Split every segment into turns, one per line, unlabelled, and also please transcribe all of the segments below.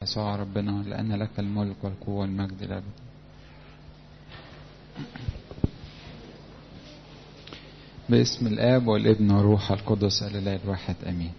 يسوع ربنا، لأن لك الملك والقوة والمجد الأبدي. باسم الآب والابن والروح القدس الإله الواحد آمين.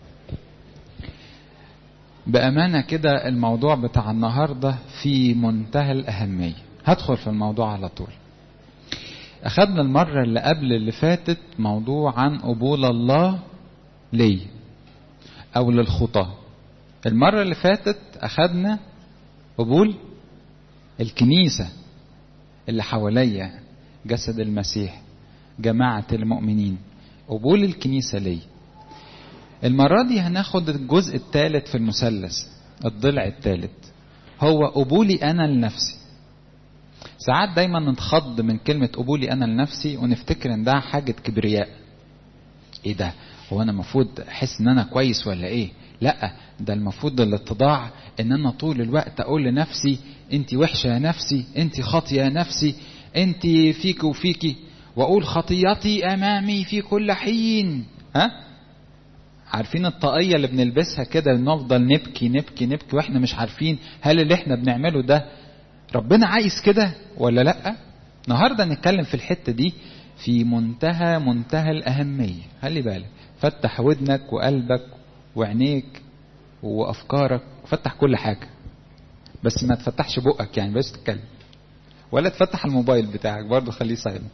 بأمانة كده الموضوع بتاع النهاردة في منتهى الأهمية. هدخل في الموضوع على طول. أخذنا المرة اللي قبل اللي فاتت موضوع عن قبول الله لي أو للخطاة. المرة اللي فاتت أخذنا قبول الكنيسة اللي حواليا، جسد المسيح، جماعة المؤمنين، قبول الكنيسة لي. المرة دي هناخد الجزء الثالث في المثلث، الضلع الثالث، هو قبولي أنا لنفسي. ساعات دايما نتخض من كلمة قبولي أنا لنفسي ونفتكر ان ده حاجة كبرياء. ايه ده؟ هو انا المفروض احس ان انا كويس ولا ايه؟ لا، ده المفروض الاتضاع، ان انا طول الوقت اقول لنفسي انت وحشة يا نفسي، انت خاطية يا نفسي، انت فيك وفيكي، واقول خطيتي امامي في كل حين. عارفين الطاقية اللي بنلبسها كده، نفضل نبكي نبكي نبكي واحنا مش عارفين هل اللي احنا بنعمله ده ربنا عايز كده ولا لا؟ النهارده نتكلم في الحتة دي في منتهى الأهمية. خلي بالك، فتح ودنك وقلبك وعينيك وأفكارك، فتح كل حاجة، بس ما تفتحش بقك يعني بس تتكلم، ولا تفتح الموبايل بتاعك برضو، خليه سايلنت.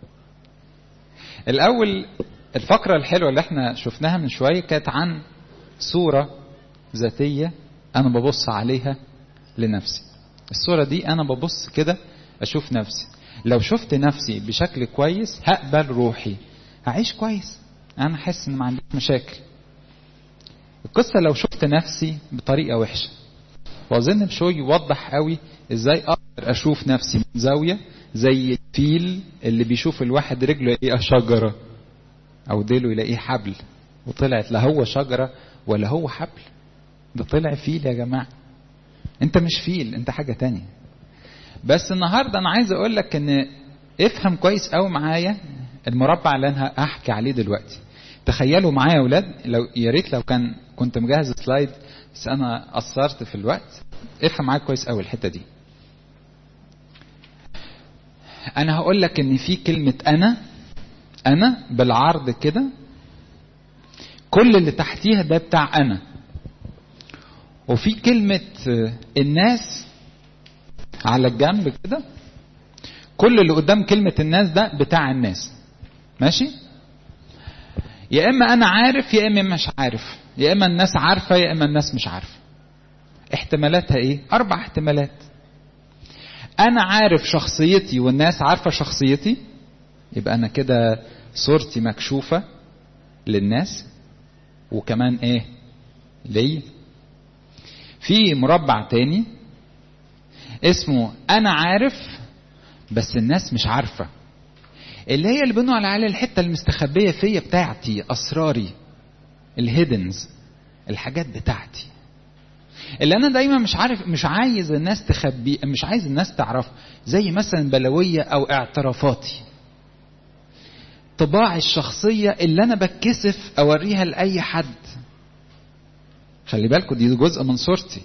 الأول الفقرة الحلوة اللي احنا شفناها من شوية كانت عن صورة ذاتية أنا ببص عليها لنفسي. الصورة دي أنا ببص كده أشوف نفسي، لو شفت نفسي بشكل كويس هقبل روحي، هعيش كويس، أنا حاسس إن ما عنديش مشاكل. القصة لو شفت نفسي بطريقة وحشة، وأظن بشوي يوضح قوي إزاي أقدر أشوف نفسي من زاوية زي الفيل اللي بيشوف الواحد رجله يلاقيها شجرة أو ديله يلاقيه حبل، وطلعت لا هو شجرة ولا هو حبل، ده طلع فيل يا جماعة. انت مش فيل، انت حاجة تانية. بس النهاردة انا عايز اقول لك ان افهم كويس قوي معايا المربع اللي انا هحكي عليه دلوقتي. تخيلوا معايا يا اولاد، لو يا ريت لو كنت مجهز سلايد بس انا قصرت في الوقت. افهم معايا كويس قوي الحتة دي. انا هقول لك ان في كلمة انا بالعرض كده، كل اللي تحتيها ده بتاع انا، وفي كلمة الناس على الجنب كده، كل اللي قدام كلمة الناس ده بتاع الناس. ماشي؟ يا اما انا عارف يا اما مش عارف، يا اما الناس عارفة يا اما الناس مش عارفة. احتمالاتها ايه؟ 4 احتمالات. انا عارف شخصيتي والناس عارفة شخصيتي، يبقى انا كده صورتي مكشوفة للناس وكمان ايه لي. في مربع تاني اسمه انا عارف بس الناس مش عارفة، اللي هي اللي بنقول على الحتة المستخبية فيا بتاعتي، اسراري، الهيدنز، الحاجات بتاعتي اللي انا دايما مش عايز الناس تخبي، مش عايز الناس تعرف، زي مثلا بلوية او اعترافاتي، طباعي الشخصية اللي انا بتكسف اوريها لاي حد. خلي بالكم دي جزء من صورتي.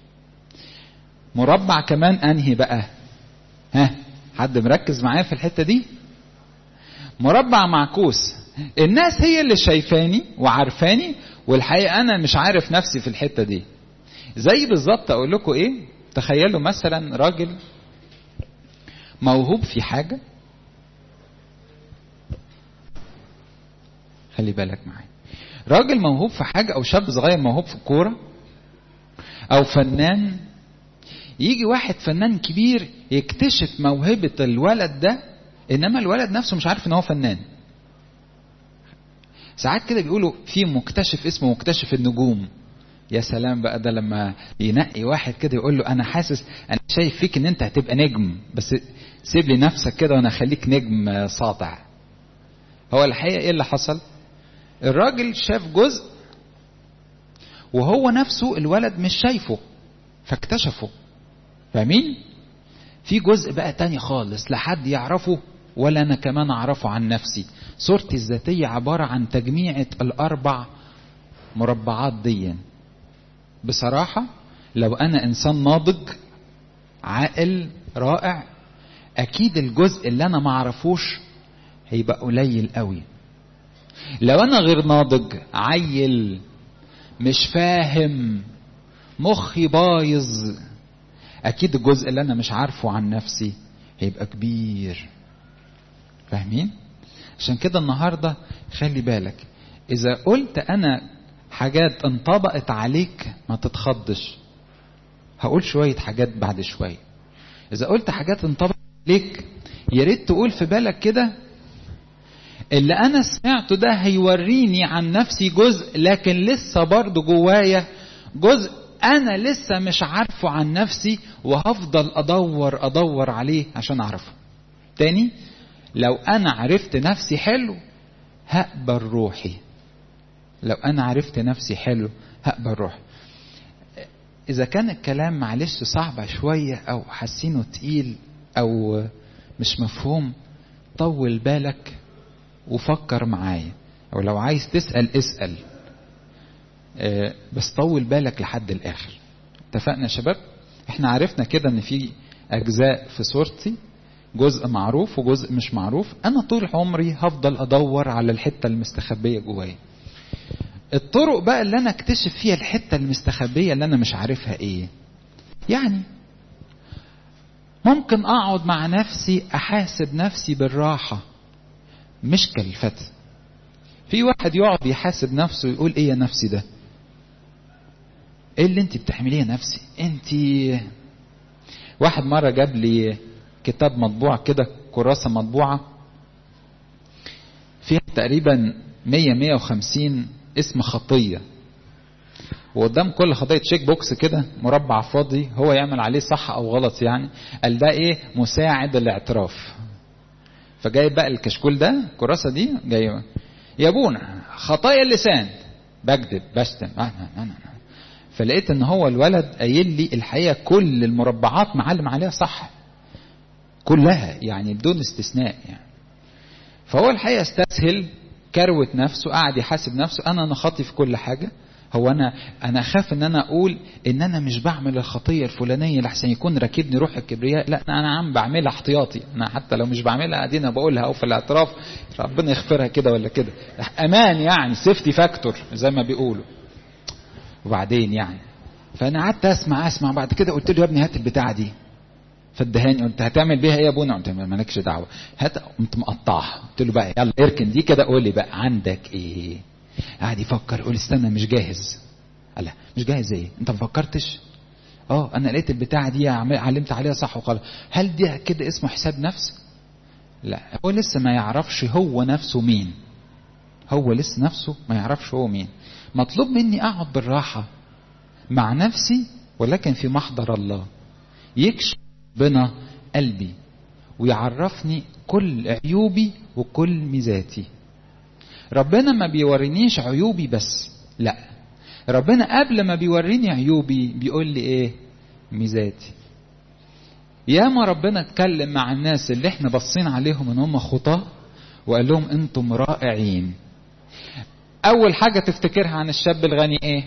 مربع كمان انهي بقى؟ حد مركز معايا في الحتة دي؟ مربع معكوس، الناس هي اللي شايفاني وعارفاني، والحقيقة انا مش عارف نفسي في الحتة دي. زي بالظبط اقول لكم ايه، تخيلوا مثلا راجل موهوب في حاجة، خلي بالك معايا، راجل موهوب في حاجة او شاب صغير موهوب في الكورة او فنان، يجي واحد فنان كبير يكتشف موهبة الولد ده، انما الولد نفسه مش عارف ان هو فنان. ساعات كده بيقولوا في مكتشف اسمه مكتشف النجوم. يا سلام بقى، ده لما ينقي واحد كده يقول له انا حاسس، انا شايف فيك ان انت هتبقى نجم، بس سيب لي نفسك كده وانا اخليك نجم ساطع. هو الحقيقة ايه اللي حصل؟ الراجل شاف جزء وهو نفسه الولد مش شايفه، فاكتشفه. فاهمين؟ في جزء بقى تاني خالص لا حد يعرفه ولا انا كمان اعرفه عن نفسي. صورتي الذاتية عبارة عن تجميعة ال4 مربعات دي. بصراحة لو انا انسان ناضج عاقل رائع، اكيد الجزء اللي انا معرفوش هيبقى قليل قوي. لو انا غير ناضج، عيل مش فاهم، مخي بايظ، اكيد الجزء اللي انا مش عارفه عن نفسي هيبقى كبير. فاهمين؟ عشان كده النهاردة خلي بالك، اذا قلت انا حاجات انطبقت عليك ما تتخضش. هقول شوية حاجات بعد شوية. اذا قلت حاجات انطبقت عليك يا ريت تقول في بالك كده، اللي انا سمعته ده هيوريني عن نفسي جزء، لكن لسه برضو جوايا جزء انا لسه مش عارفه عن نفسي، وهفضل ادور عليه عشان اعرفه. تاني، لو انا عرفت نفسي حلو هقبل روحي. لو انا عرفت نفسي حلو هقبل روحي. اذا كان الكلام معلش صعب شوية او حاسينه تقيل او مش مفهوم، طول بالك وفكر معايا، او لو عايز تسأل اسأل، بس طول بالك لحد الاخر. اتفقنا يا شباب؟ احنا عرفنا كده ان في اجزاء في صورتي، جزء معروف وجزء مش معروف. انا طول عمري هفضل ادور على الحتة المستخبية جوايا. الطرق بقى اللي انا اكتشف فيها الحتة المستخبية اللي انا مش عارفها ايه، يعني ممكن اقعد مع نفسي احاسب نفسي بالراحة مش كالفتى. في واحد يقعد يحاسب نفسه يقول ايه يا نفسي ده، ايه اللي انت بتحمليه يا نفسي انت. واحد مرة جاب لي كتاب مطبوع كده، كراسة مطبوعة فيها تقريبا 150 اسم خطية، وقدام كل خطية تشيك بوكس كده مربع فاضي هو يعمل عليه صح او غلط. يعني قال ده ايه؟ مساعد الاعتراف. فجاي بقى الكشكول ده، الكراسة دي جاية يا ابونا خطايا اللسان، بكذب بشتم. فلقيت ان هو الولد قايل لي الحقيقة كل المربعات معلم عليها صح كلها، يعني بدون استثناء يعني. فهو الحقيقة استسهل، كروت نفسه، قاعد يحاسب نفسه، انا خاطي في كل حاجة. هو انا اخاف ان انا اقول ان انا مش بعمل الخطية الفلانية لحسن يكون راكبني روح الكبرياء. لا، انا عم بعملها احتياطي، انا حتى لو مش بعملها ادينا بقولها او في الاعتراف ربنا يغفرها كده ولا كده، امان يعني، سيفتي فاكتور زي ما بيقولوا. وبعدين يعني فانا قعدت اسمع بعد كده قلت له يا ابني هات البتاعه دي. فادهاني، قلت هتعمل بيها ايه يا ابونا؟ قلت مالكش دعوه، هات. قمت مقطعها، قلت له بقى يلا اركن دي كده، قول لي بقى عندك ايه. قاعد يفكر، يقول استنى مش جاهز. لا مش جاهز ايه؟ انت ما فكرتش؟ انا لقيت البتاعه دي علمت عليها صح وخلاص. هل دي كده اسمه حساب نفس؟ لا، هو لسه ما يعرفش هو نفسه مين. هو لسه نفسه ما يعرفش هو مين. مطلوب مني اقعد بالراحه مع نفسي، ولكن في محضر الله يكشف بنا قلبي ويعرفني كل عيوبي وكل ميزاتي. ربنا ما بيورينيش عيوبي بس، لا، ربنا قبل ما بيوريني عيوبي بيقول لي ايه؟ ميزاتي. ياما ربنا اتكلم مع الناس اللي احنا بصين عليهم ان هم خطاة وقال لهم انتم رائعين. اول حاجة تفتكرها عن الشاب الغني ايه؟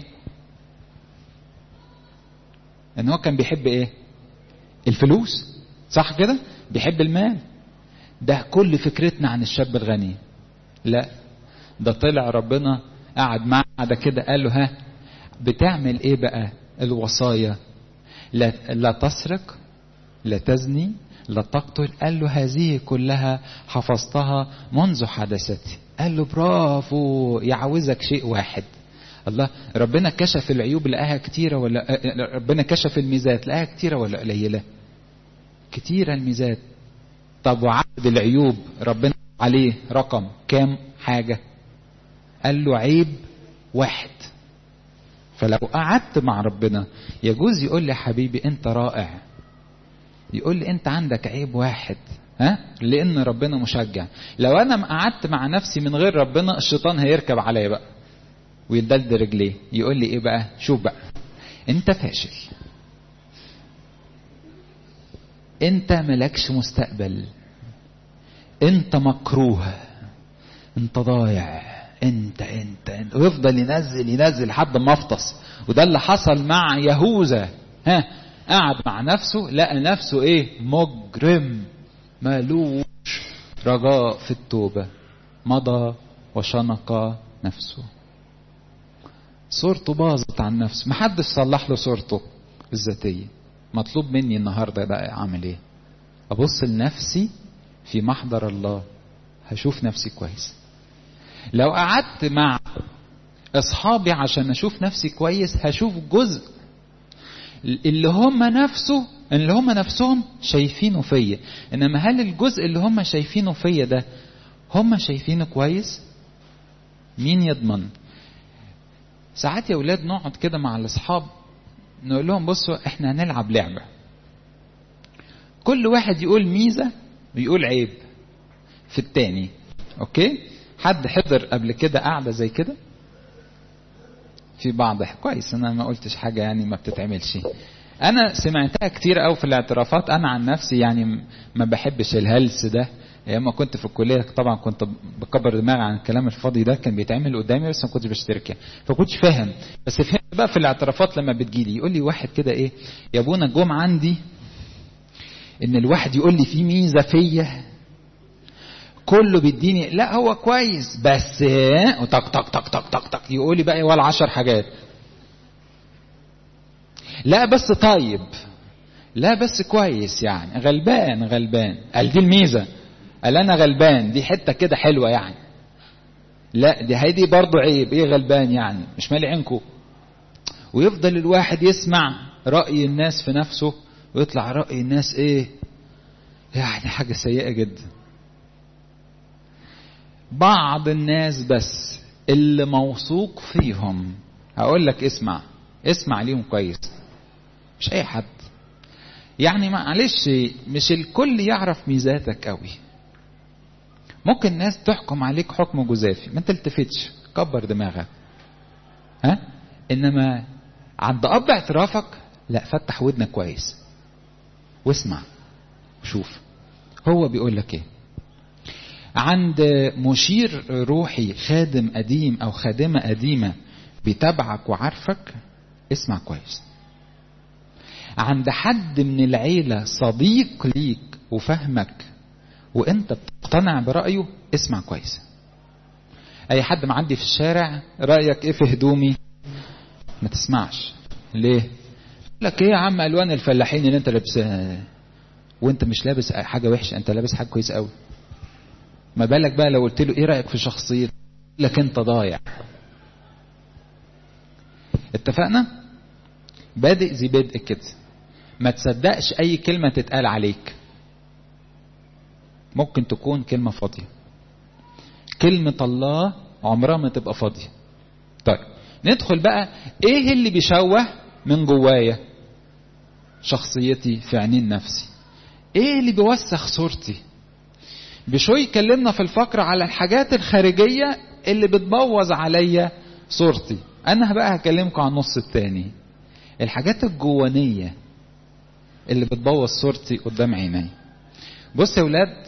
ان هو كان بيحب ايه؟ الفلوس، صح كده؟ بيحب المال. ده كل فكرتنا عن الشاب الغني. لا، ده طلع ربنا قعد معه ده كده قال له ها بتعمل ايه بقى؟ الوصايا، لا تسرق، لا تزني، لا تقتل. قال له هذه كلها حفظتها منذ حدثتي. قال له برافو، يعوزك شيء واحد. الله، ربنا كشف العيوب لقاها كتيرة ولا ربنا كشف الميزات لقاها كتيرة ولا قليلة؟ كتيرة الميزات. طب وعدد العيوب ربنا عليه رقم كام حاجة؟ قال له عيب واحد. فلو قعدت مع ربنا يجوز يقول لي حبيبي انت رائع، يقول لي انت عندك عيب واحد، لان ربنا مشجع. لو انا قعدت مع نفسي من غير ربنا الشيطان هيركب عليا بقى ويدلد رجليه، يقول لي ايه بقى؟ شوف بقى، انت فاشل، انت ملكش مستقبل، انت مكروه، انت ضايع، انت ويفضل ينزل لحد ما افطس. وده اللي حصل مع يهوذا. قعد مع نفسه لقى نفسه ايه؟ مجرم مالوش رجاء في التوبة، مضى وشنق نفسه. صورته باظت عن نفسه، محدش صلح له صورته الذاتية. مطلوب مني النهاردة بقى اعمل ايه؟ ابص لنفسي في محضر الله، هشوف نفسي كويس. لو قعدت مع اصحابي عشان اشوف نفسي كويس، هشوف جزء اللي هم نفسهم شايفينه فيا. انما هل الجزء اللي هم شايفينه فيا ده هم شايفينه كويس؟ مين يضمن؟ ساعات يا اولاد نقعد كده مع الاصحاب نقول لهم بصوا احنا هنلعب لعبة، كل واحد يقول ميزة ويقول عيب في التاني. اوكي؟ حد حضر قبل كده قاعدة زي كده؟ في بعض كويس، انا ما قلتش حاجة يعني ما بتتعملش. انا سمعتها كتير قوي في الاعترافات. انا عن نفسي يعني ما بحبش الهلس ده. ايام كنت في الكليه طبعا كنت بكبر دماغي عن الكلام الفاضي ده، كان بيتعمل قدامي بس ما كنتش بشترك يعني، فكنتش فاهم. بس فهمت بقى في الاعترافات لما بتجيلي يقول لي واحد كده ايه يا ابونا جم عندي ان الواحد يقول لي في ميزه فيا كله بيديني لا هو كويس بس وطق طق طق طق طق طق يقول لي بقى ولا 10 حاجات. لا بس طيب، لا بس كويس، يعني غلبان قال دي الميزة. قال انا غلبان دي حتة كده حلوة يعني. لا دي هيدي برضو عيب. ايه غلبان يعني؟ مش مالي عينكو. ويفضل الواحد يسمع رأي الناس في نفسه ويطلع رأي الناس ايه يعني حاجة سيئة جدا. بعض الناس بس اللي موثوق فيهم هقول لك اسمع ليهم كويس، مش اي حد. يعني معلش مش الكل يعرف ميزاتك قوي. ممكن ناس تحكم عليك حكم جزافي ما تلتفتش، كبر دماغك. انما عند اب اعترافك لا، فتح ودنك كويس واسمع وشوف هو بيقول لك ايه. عند مشير روحي، خادم قديم او خادمة قديمة بيتابعك وعارفك، اسمع كويس. عند حد من العيلة صديق ليك وفهمك وانت بتقتنع برأيه، اسمع كويس. اي حد معدي في الشارع رأيك ايه في هدومي، ما تسمعش. ليه؟ لك ايه يا عم الوان الفلاحين اللي انت لابسها وانت مش لابس حاجة وحشة، انت لابس حاجة كويس قوي. ما بالك بقى لو قلت له ايه رأيك في شخصيتك، لك انت ضايع. اتفقنا؟ بادئ زي بدء كده. ما تصدقش اي كلمة تتقال عليك، ممكن تكون كلمة فاضية. كلمة الله عمرها ما تبقى فاضية. طيب ندخل بقى ايه اللي بيشوه من جوايا شخصيتي في عينين نفسي، ايه اللي بيوسخ صورتي. بشوي كلمنا في الفقرة على الحاجات الخارجية اللي بتبوظ عليا صورتي. انا بقى هكلمكم عن النص التاني، الحاجات الجوانية اللي بتبوظ صورتي قدام عيني. بص يا ولاد،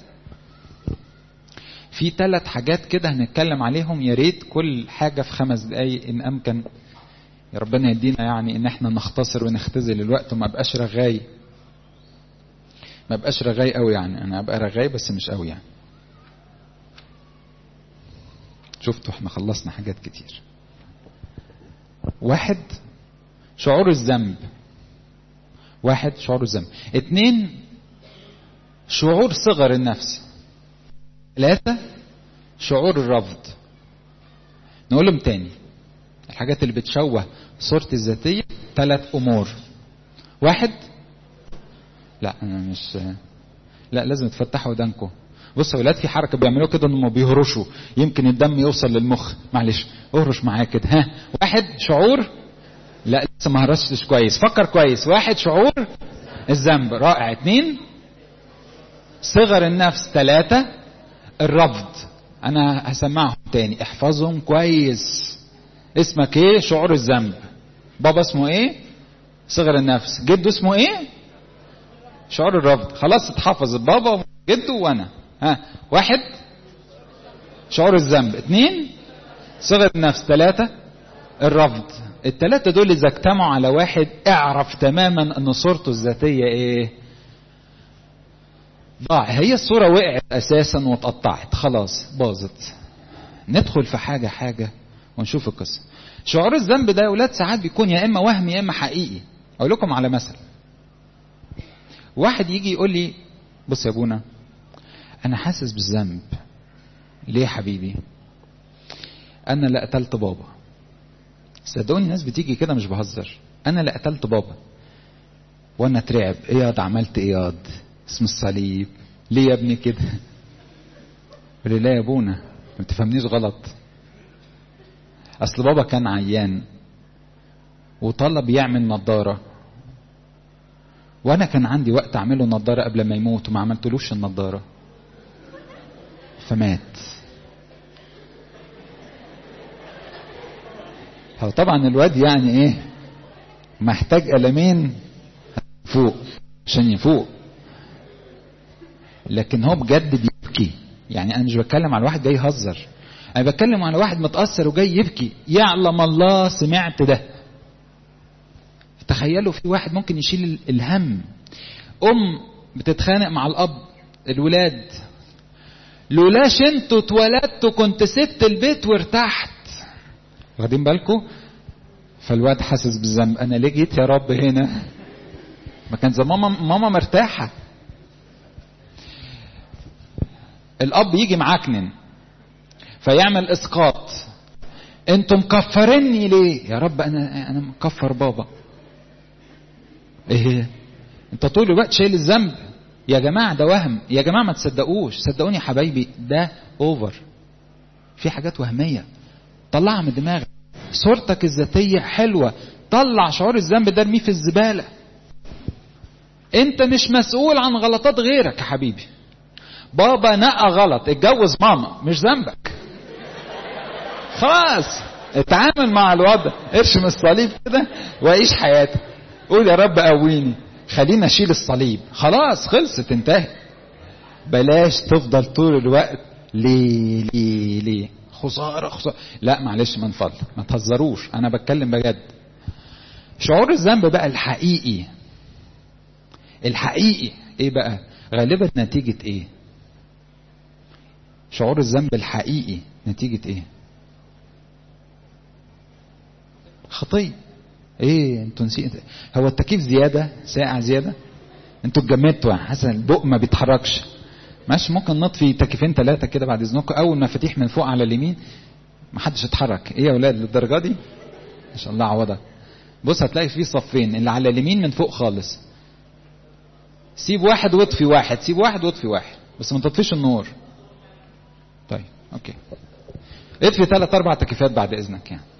في 3 حاجات كده هنتكلم عليهم. يا ريت كل حاجة في 5 دقايق ان امكن. يا ربنا يدينا يعني ان احنا نختصر ونختزل الوقت وما بقاش رغاي. ما بقاش رغاي قوي يعني، انا ابقى رغاي بس مش قوي يعني. شفتوا احنا خلصنا حاجات كتير. 1 شعور الذنب. 2 شعور صغر النفس. 3 شعور الرفض. نقولهم تاني، الحاجات اللي بتشوه صورتي الذاتية 3 امور. 1 لا انا مش لا لازم تفتحوا ودانكم. بصوا يا ولاد، في حركة بيعملوها كده انهم بيهرشوا يمكن الدم يوصل للمخ. معلش اهرش معايا كده. 1 شعور، لا لسه ما هرشتش كويس، فكر كويس. 1 شعور الذنب، رائع. 2 صغر النفس. 3 الرفض. انا هسمعهم تاني، احفظهم كويس. اسمك ايه؟ شعور الذنب. بابا اسمه ايه؟ صغر النفس. جده اسمه ايه؟ شعور الرفض. خلاص اتحفظ بابا وجده وانا. 1 شعور الذنب. 2 صغر النفس. 3 الرفض. الثلاثة دول إذا اجتمعوا على واحد اعرف تماما أن صورته الذاتية إيه؟ ضاع. هي الصورة وقعت أساسا واتقطعت خلاص باظت. ندخل في حاجة ونشوف القصة. شعور الذنب ده يا أولاد ساعات بيكون يا إما وهم يا إما حقيقي. أقول لكم على مثل. واحد يجي يقول لي بص يا أبونا أنا حاسس بالذنب. ليه يا حبيبي؟ أنا اللي قتلت بابا. صدقوني الناس بتيجي كده مش بهزر. أنا اللي قتلت بابا وأنا اترعب. إيه ياض عملت إيه ياض؟ اسم الصليب. ليه يا ابني كده؟ يقول لي لا يا أبونا ما تفهمنيش غلط. أصل بابا كان عيان وطلب يعمل نظارة وأنا كان عندي وقت أعمله نظارة قبل ما يموت وما عملتلوش النظارة فمات. هو طبعا الواد يعني ايه محتاج قلمين فوق عشان يفوق، لكن هو بجد بيبكي. يعني انا مش بتكلم على واحد جاي يهزر، انا بتكلم على واحد متأثر وجاي يبكي. يعلم الله سمعت ده. تخيلوا في واحد ممكن يشيل الهم. بتتخانق مع الاب، الولاد لولاش انتوا اتولدتوا كنت سبت البيت وارتحت. واخدين بالكم؟ فالواد حاسس بالذنب. انا ليه جيت يا رب هنا؟ ما كان زمان ماما مرتاحه. الاب يجي معكنن فيعمل اسقاط. انتوا مكفرني ليه يا رب؟ انا مكفر بابا. ايه انت طول الوقت شايل الذنب يا جماعه؟ ده وهم يا جماعه، ما تصدقوش. صدقوني يا حبايبي ده اوفر. في حاجات وهميه طلعها من دماغك. صورتك الذاتيه حلوه، طلع شعور الذنب ده ارميه في الزباله. انت مش مسؤول عن غلطات غيرك يا حبيبي. بابا نقى غلط، اتجوز ماما، مش ذنبك. خلاص اتعامل مع الوضع، ارشم الصليب كده وعيش حياتك. قول يا رب قويني، خلينا اشيل الصليب. خلاص خلصت انتهت. بلاش تفضل طول الوقت ليه خسارة. لا معلش من فضلك ما تهزروش، انا بتكلم بجد. شعور الذنب بقى الحقيقي ايه بقى؟ غالبا نتيجة ايه؟ شعور الذنب الحقيقي نتيجة ايه؟ خطية. ايه انتوا نسيت؟ هو التكييف زيادة، ساقع زيادة، انتوا اتجمدتوا، حاسس البق ما بيتحركش. ماشي، ممكن نطفي تكييفين 3 كده بعد اذنكم. اول مفاتيح من فوق على اليمين، ما حدش اتحرك. ايه يا اولاد للدرجه دي؟ ما شاء الله عوضك. بص هتلاقي فيه صفين، اللي على اليمين من فوق خالص. سيب واحد واطفي واحد، سيب واحد واطفي واحد، بس ما تطفيش النور. طيب اوكي، اطفي 3 4 تكييفات بعد اذنك يعني.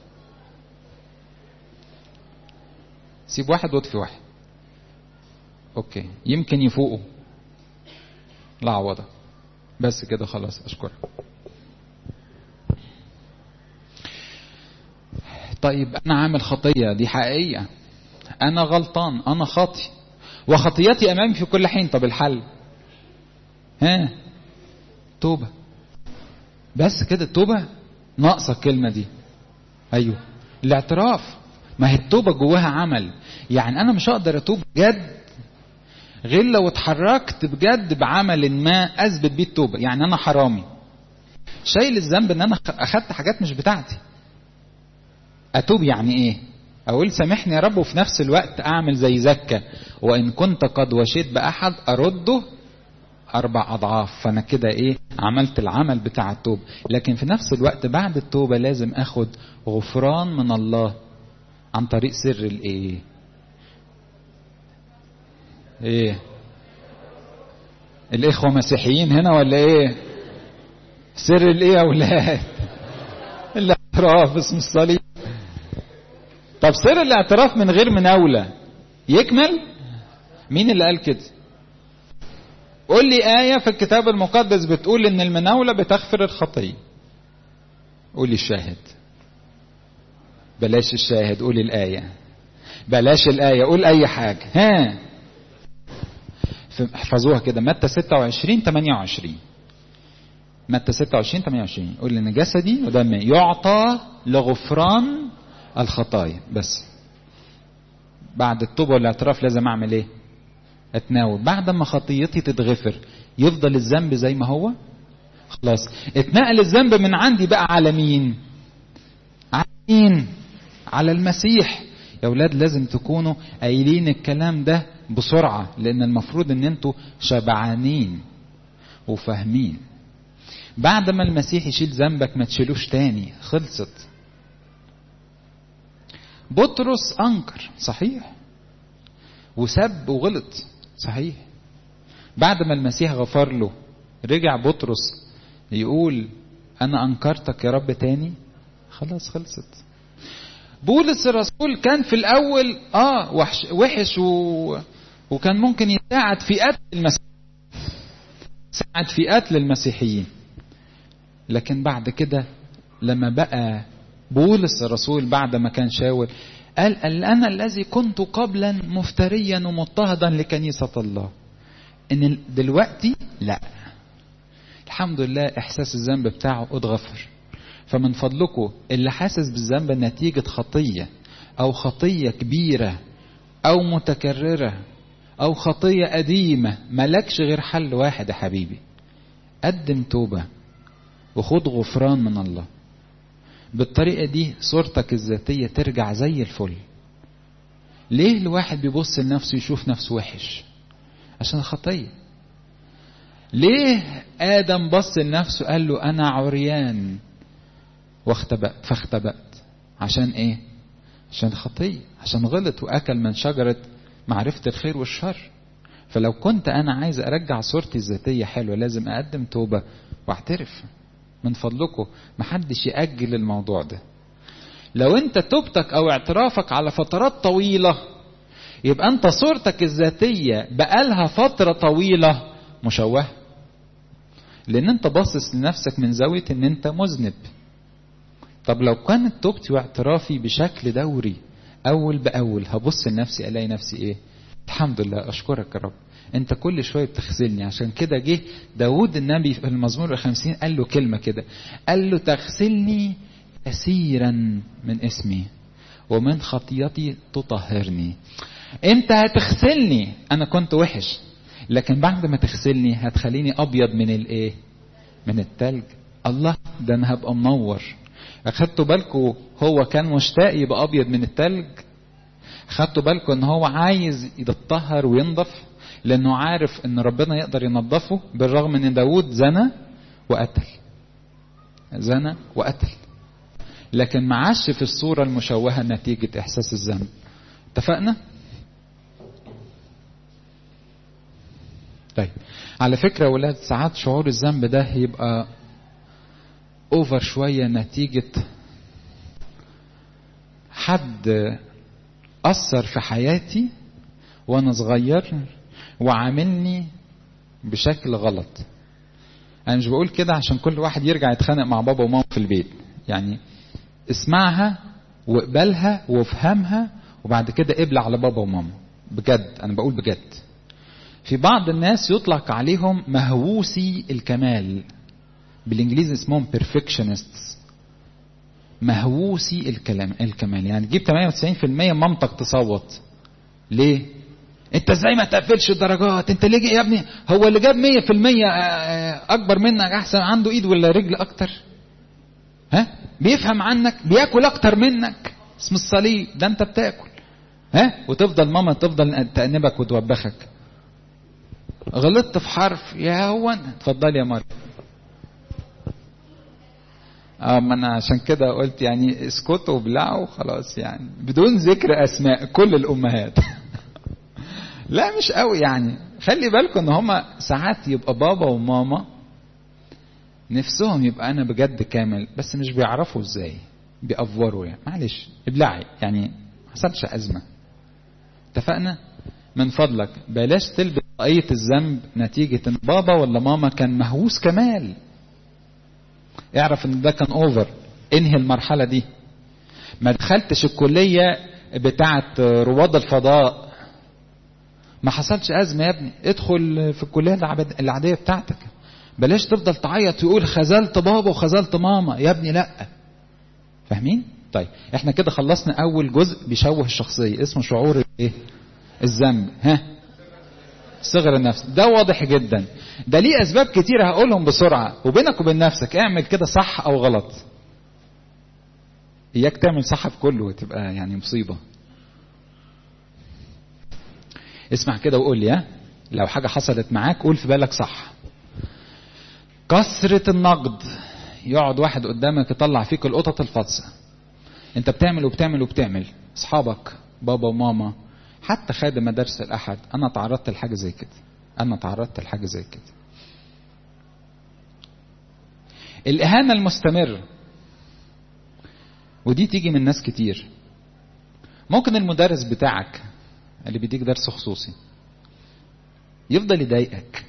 سيب واحد واطفي واحد. اوكي، يمكن يفوقوا. لا عوضة. بس كده خلاص، اشكرك. طيب انا عامل خطية، دي حقيقية، انا غلطان، انا خاطي وخطيتي امامي في كل حين. طب الحل؟ توبة. بس كده التوبة؟ ناقصة الكلمة دي. ايوه الاعتراف. ما هي التوبة جواها عمل. يعني انا مش هقدر اتوب بجد غير لو اتحركت بجد بعمل ما اثبت بيه التوبة. يعني انا حرامي، شايل الذنب ان انا اخدت حاجات مش بتاعتي. اتوب يعني ايه؟ اقول سامحني يا رب، وفي نفس الوقت اعمل زي زكا، وان كنت قد وشيت باحد ارده 4 أضعاف. فانا كده ايه؟ عملت العمل بتاع التوبة. لكن في نفس الوقت بعد التوبة لازم اخد غفران من الله عن طريق سر الايه؟ ايه؟ الاخوة مسيحيين هنا ولا ايه؟ سر الايه يا اولاد؟ الاعتراف باسم الصليب. طب سر الاعتراف من غير مناولة يكمل؟ مين اللي قال كده؟ قول لي آية في الكتاب المقدس بتقول ان المناولة بتغفر الخطية. قول لي الشاهد. بلاش الشاهد، قول الآية. بلاش الآية، قول اي حاجة. احفظوها كده، متى 26-28. متى 26-28 قول ان جسدي ودمي يعطى لغفران الخطايا بس. بعد التوبة والاعتراف لازم اعمل ايه؟ اتناول. بعد ما خطيتي تتغفر يفضل الذنب زي ما هو؟ خلاص اتنقل الذنب من عندي بقى على مين؟ على مين؟ على المسيح. يا اولاد لازم تكونوا قايلين الكلام ده بسرعة، لان المفروض ان انتوا شبعانين وفاهمين. بعد ما المسيح يشيل ذنبك ما تشيلوش تاني، خلصت. بطرس انكر صحيح وسب وغلط صحيح. بعد ما المسيح غفر له رجع بطرس يقول انا انكرتك يا رب تاني؟ خلاص خلصت. بولس الرسول كان في الاول وحش وكان ممكن يساعد في قتل المسيحيين، ساعد في قتل المسيحيين، لكن بعد كده لما بقى بولس الرسول بعد ما كان شاول قال انا الذي كنت قبلا مفتريا ومضطهدا لكنيسة الله، ان دلوقتي لا، الحمد لله احساس الذنب بتاعه اتغفر. فمن فضلكم اللي حاسس بالذنب نتيجة خطية او خطية كبيرة او متكررة او خطية قديمة، ملكش غير حل واحد يا حبيبي، قدم توبة وخد غفران من الله. بالطريقة دي صورتك الذاتية ترجع زي الفل. ليه الواحد بيبص لنفسه يشوف نفسه وحش؟ عشان الخطية. ليه آدم بص لنفسه قال له أنا عريان فاختبأت؟ عشان إيه؟ عشان الخطية، عشان غلط وأكل من شجرة معرفة الخير والشر. فلو كنت أنا عايز أرجع صورتي الذاتية حلوة لازم أقدم توبة واعترف. من فضلكم محدش يأجل الموضوع ده. لو انت توبتك او اعترافك على فترات طويلة يبقى انت صورتك الذاتية بقالها فترة طويلة مشوهة، لان انت باصص لنفسك من زاوية ان انت مذنب. طب لو كانت توبتي واعترافي بشكل دوري اول باول هبص لنفسي الاقي نفسي ايه؟ الحمد لله اشكرك يا رب انت كل شوية بتغسلني. عشان كده جه داود النبي في المزمور 50 قال له كلمة كده، قال له تغسلني كثيرا من اسمي ومن خطيتي تطهرني. انت هتغسلني، انا كنت وحش، لكن بعد ما تغسلني هتخليني ابيض من الايه؟ من التلج. الله، ده انا هبقى منور. اخدتوا بالكم هو كان مشتاق يبقى ابيض من التلج؟ اخدتوا بالكم ان هو عايز يتطهر وينضف لانه عارف ان ربنا يقدر ينظفه، بالرغم ان داود زنى وقتل، لكن ما عاش في الصورة المشوهة نتيجة احساس الذنب. اتفقنا؟ طيب على فكرة يا ولاد ساعات شعور الذنب ده يبقى اوفر شوية نتيجة حد أثر في حياتي وانا صغير وعاملني بشكل غلط. انا مش بقول كده عشان كل واحد يرجع يتخانق مع بابا وماما في البيت، يعني اسمعها واقبلها وافهمها وبعد كده قبل على بابا وماما. بجد انا بقول بجد. في بعض الناس يطلق عليهم مهووسي الكمال، بالانجليزي اسمهم perfectionists. مهووسي الكمال يعني تجيب 98% مامتك تصوت. ليه؟ انت ازاي ما تقفلش الدرجات؟ انت ليه يا ابني؟ هو اللي جاب 100% اكبر منك احسن، عنده ايد ولا رجل اكتر؟ ها؟ بيفهم عنك، بياكل اكتر منك، اسم الصليب ده انت بتاكل. ها؟ وتفضل ماما تفضل تأنبك وتوبخك. غلطت في حرف يا هو اتفضل يا مريم. ما انا عشان كده قلت يعني اسكتوا وبلعوا خلاص، يعني بدون ذكر اسماء كل الامهات. لا مش قوي يعني، خلي بالكم ان هما ساعات يبقى بابا وماما نفسهم يبقى انا بجد كامل بس مش بيعرفوا ازاي، بيأفوروا يعني. معلش ابلعي يعني، ما حصلش ازمه. اتفقنا؟ من فضلك بلاش تلبس طاقية الذنب نتيجة ان بابا ولا ماما كان مهووس كمال. اعرف ان ده كان اوفر، انهي المرحلة دي. ما دخلتش الكلية بتاعت رواد الفضاء، ما حصلش ازمة يا ابني، ادخل في الكلية العادية بتاعتك. بلاش تفضل تعيط ويقول خذلت بابا وخذلت ماما، يا ابني لا. فاهمين؟ طيب احنا كده خلصنا اول جزء بيشوه الشخصية، اسمه شعور ايه؟ الذنب. صغر النفس. ده واضح جدا، ده ليه اسباب كتيرة هقولهم بسرعة، وبينك وبين نفسك اعمل كده صح او غلط. اياك تعمل صح في كله وتبقى يعني مصيبة. اسمع كده وقول لي، لو حاجة حصلت معاك قول في بالك صح. كثرة النقد، يقعد واحد قدامك يطلع فيك القطط الفاضسة، انت بتعمل وبتعمل وبتعمل، اصحابك بابا وماما حتى خادم مدارس الاحد، انا تعرضت لحاجة زي كده، انا تعرضت لحاجة زي كده. الاهانة المستمرة، ودي تيجي من ناس كتير. ممكن المدرس بتاعك اللي بيديك درس خصوصي يفضل يضايقك،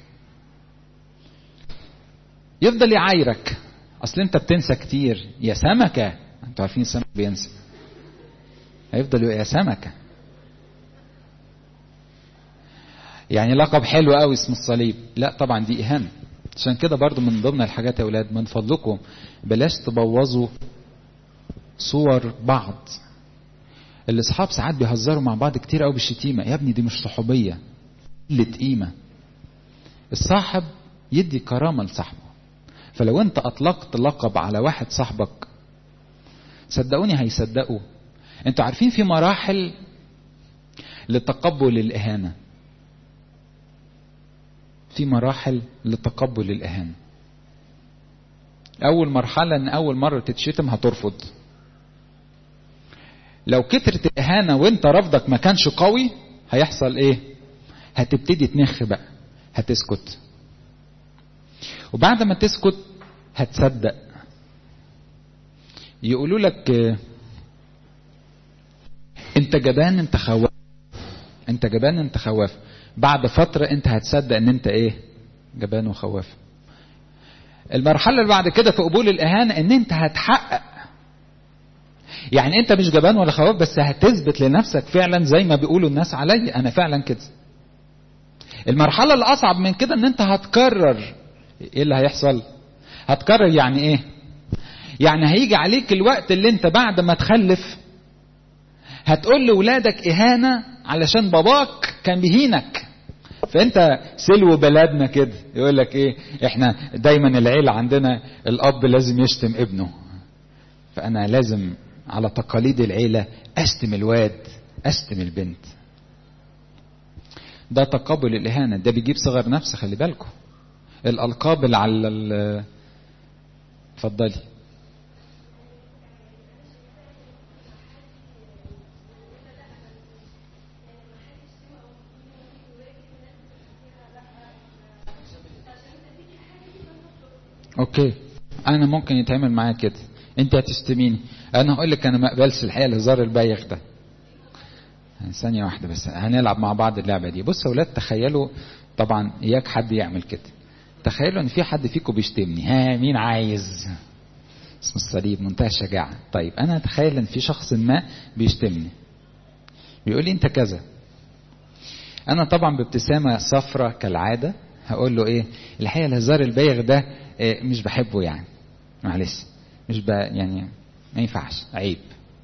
يفضل يعايرك، اصل انت بتنسى كتير يا سمكة، انتوا عارفين السمك بينسى، هيفضل يا سمكة. يعني لقب حلو قوي اسم الصليب، لا طبعا دي اهانة. عشان كده برضو من ضمن الحاجات يا اولاد، من فضلكم بلاش تبوظوا صور بعض. الاصحاب ساعات بيهزروا مع بعض كتير قوي بالشتيمة، يا ابني دي مش صحوبية، قلة قيمة. الصاحب يدي كرامة لصاحبه، فلو انت اطلقت لقب على واحد صاحبك صدقوني هيصدقوا. انتوا عارفين في مراحل لتقبل الاهانة، في مراحل لتقبل الاهانة. اول مرحلة ان اول مرة تتشتم هترفض. لو كترت الاهانة وانت رفضك ما كانش قوي هيحصل ايه؟ هتبتدي تنخ بقى، هتسكت، وبعد ما تسكت هتصدق. يقولوا لك انت جبان، انت خواف، انت جبان، انت خواف. بعد فترة انت هتصدق ان انت ايه؟ جبان وخواف. المرحلة اللي بعد كده في قبول الاهانة ان انت هتحقق، يعني انت مش جبان ولا خواف، بس هتثبت لنفسك فعلا زي ما بيقولوا الناس عليا انا فعلا كده. المرحلة اللي اصعب من كده ان انت هتكرر. ايه اللي هيحصل؟ هتكرر يعني ايه؟ يعني هيجي عليك الوقت اللي انت بعد ما تخلف هتقول لولادك اهانة علشان باباك كان بيهينك. فانت سلو بلدنا كده يقول لك ايه، احنا دايما العيلة عندنا الاب لازم يشتم ابنه، فانا لازم على تقاليد العيلة اشتم الواد، اشتم البنت. ده تقبل الاهانة، ده بيجيب صغر نفس. خلي بالكم الالقاب اللي على اتفضلي. اوكي، انا ممكن يتعمل معايا كده، انت هتشتميني، انا هقول لك انا ما اقبلش الحقيقه الهزار البايخ ده. ثانيه واحده بس، هنلعب مع بعض اللعبه دي. بصوا يا اولاد، تخيلوا طبعا اياك حد يعمل كده، تخيلوا ان في حد فيكم بيشتمني، مين عايز؟ اسم الصليب، منتهى الشجاعه. طيب انا اتخيل ان في شخص ما بيشتمني، بيقول لي انت كذا، انا طبعا بابتسامه صفرة كالعاده هقول له ايه؟ الحقيقه الهزار البايخ ده مش بحبه، يعني معلش مش يعني ما ينفعش، عيب.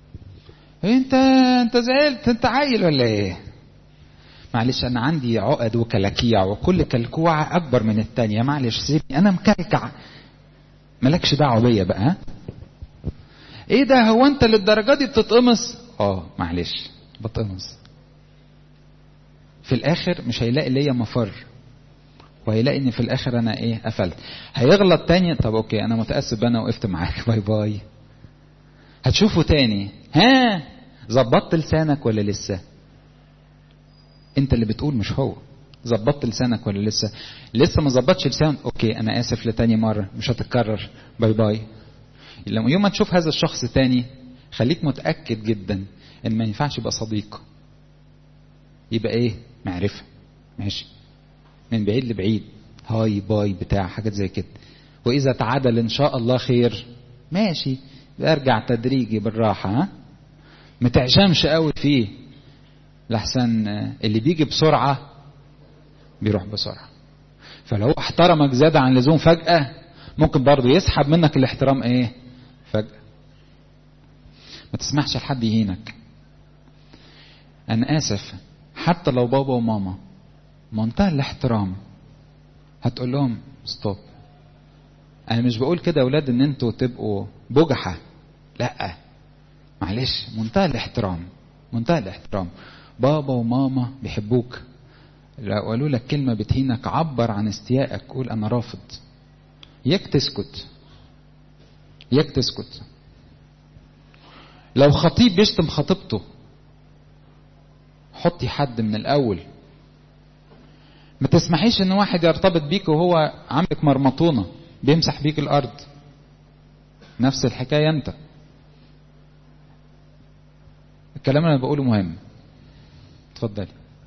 انت زعلت؟ انت عايل ولا ايه؟ معلش انا عندي عقد وكلاكيع، وكل كلكوعه اكبر من التانية، معلش سيبني انا مكلكع، مالكش دعوه بيا بقى. ها ايه ده، هو انت للدرجه دي بتتقمص؟ معلش بتقمص. في الاخر مش هيلاقي ليا مفر، وهيلاقي ان في الاخر انا ايه؟ قفلت. هيغلط تاني، طب اوكي انا متاسف انا وقفت معاك، باي باي. هتشوفه تاني، ظبطت لسانك ولا لسه؟ انت اللي بتقول مش هو. ظبطت لسانك ولا لسه؟ لسه ما ظبطش لسانك، اوكي انا اسف لتاني مره، مش هتتكرر، باي باي. لما يوم ما تشوف هذا الشخص تاني خليك متاكد جدا ان ما ينفعش يبقى صديق، يبقى ايه؟ معرفه، ماشي، من بعيد لبعيد، هاي باي بتاع حاجات زي كده. واذا تعادل ان شاء الله خير، ماشي، ارجع تدريجي بالراحه، ما تعشمش قوي فيه، لحسن اللي بيجي بسرعه بيروح بسرعه. فلو احترمك زياده عن اللزوم فجاه، ممكن برضه يسحب منك الاحترام ايه؟ فجاه. ما تسمحش لحد يهينك. انا اسف، حتى لو بابا وماما منتهى الاحترام هتقول لهم ستوب. انا مش بقول كده يا اولاد ان انتوا تبقوا بجحة، لا معلش، منتهى الاحترام، منتهى الاحترام. بابا وماما بيحبوك، لو قالوا لك كلمة بتهينك عبر عن استيائك، قول انا رافض. ياك تسكت، ياك تسكت. لو خطيب بيشتم خطيبته حطي حد من الاول. ما تسمحيش ان واحد يرتبط بيك وهو عاملك مرمطونة بيمسح بيك الارض. نفس الحكاية انت. الكلام اللي انا بقوله مهم. اتفضلي.